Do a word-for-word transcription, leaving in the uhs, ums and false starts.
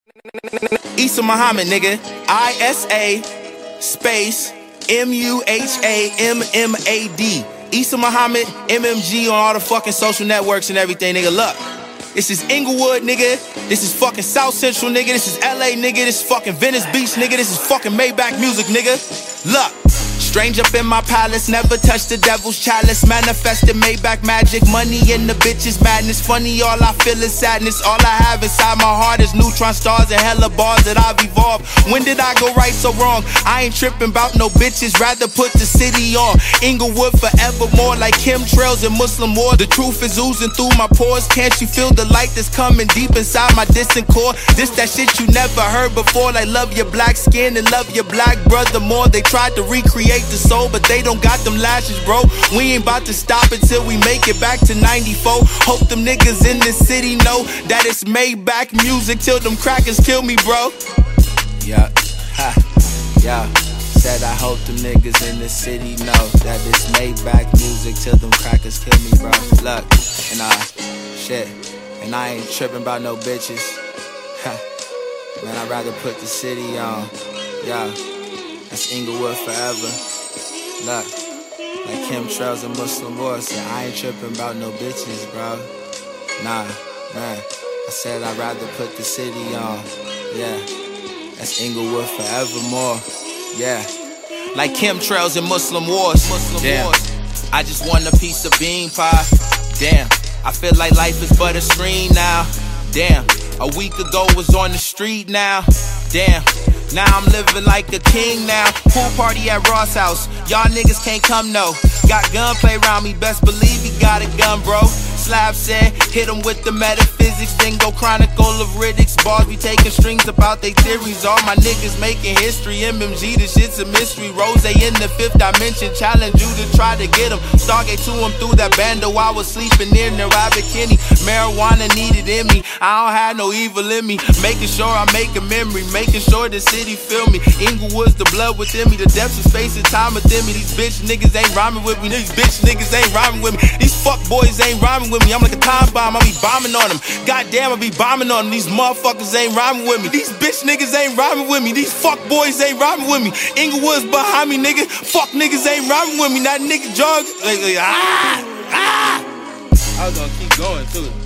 Issa Muhammad, nigga. I S A space M U H A M M A D. Issa Muhammad, M M G on all the fucking social networks and everything, nigga. Look, this is Inglewood, nigga. This is fucking South Central, nigga. This is L A, nigga. This is fucking Venice Beach, nigga. This is fucking Maybach music, nigga. Look. Strange up in my palace, never touched the devil's chalice. Manifested Maybach magic, money in the bitches madness. Funny, all I feel is sadness. All I have inside my heart is neutron stars and hella bars that I've evolved. When did I go right so wrong? I ain't tripping about no bitches, rather put the city on. Inglewood forevermore, like chemtrails and Muslim war. The truth is oozing through my pores. Can't you feel the light that's coming deep inside my distant core? This that shit you never heard before. Like love your black skin and love your black brother more. They tried to recreate the soul, but they don't got them lashes, bro. We ain't about to stop until we make it back to ninety-four. Hope them niggas in this city know that it's Maybach music till them crackers kill me, bro. Yeah, ha, yeah. Said I hope them niggas in this city know that it's Maybach music till them crackers kill me, bro. Look, and uh, shit, and I ain't tripping about no bitches. Ha, man, I'd rather put the city on. Yeah, that's Inglewood forever. Look, like chemtrails and Muslim wars. Yeah, I ain't tripping about no bitches, bro. Nah, man. I said I'd rather put the city on. Yeah, that's Inglewood forevermore. Yeah, like chemtrails and Muslim wars. Muslim Damn. wars. I just want a piece of bean pie. Damn, I feel like life is but a screen now. Damn, a week ago was on the street now. Damn. Now I'm living like a king now. Pool party at Ross House. Y'all niggas can't come, no. Got gunplay around me, best believe he got a gun, bro. Slab said, hit him with the metaphysics, then go chronicle of Riddick's. Bars be taking strings about they theories. All my niggas making history. M M G, the shit's a mystery. Rose in the fifth dimension, challenge you to try to get him. Stargate to him through that bando. I was sleeping near Narabakini. Marijuana needed in me. I don't have no evil in me. Making sure I make a memory. Making sure the city feel me. Inglewood's the blood within me. The depths of space and time within me. These bitch niggas ain't rhyming with me. These bitch niggas ain't rhyming with me. These fuck boys ain't rhyming with me. I'm like a time bomb. I be bombing on them. Goddamn, I be bombing on them. These motherfuckers ain't rhyming with me. These bitch niggas ain't rhyming with me. These fuck boys ain't rhyming with me. Inglewood's behind me, nigga. Fuck niggas ain't rhyming with me. That nigga jog. Like, like, ah, ah. I was gonna keep going too.